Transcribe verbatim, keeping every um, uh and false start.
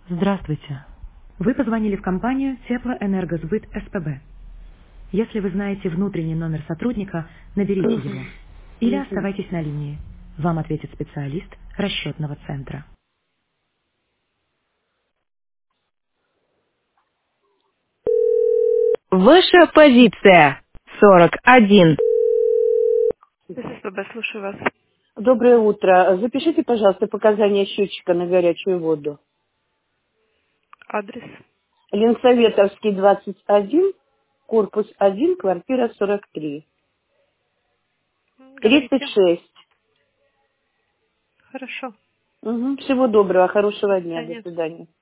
Здравствуйте. Вы позвонили в компанию Теплоэнергосбыт СПБ. Если вы знаете внутренний номер сотрудника, наберите его. Мгм. Или Мгм. оставайтесь на линии. Вам ответит специалист расчетного центра. Ваша позиция. сорок один. СПБ, слушаю вас. Доброе утро. Запишите, пожалуйста, показания счетчика на горячую воду. Адрес. Ленсоветовский, двадцать один, корпус один, квартира сорок три. тридцать Говорите. шесть. Хорошо. Угу. Всего доброго, хорошего До дня. До свидания. свидания.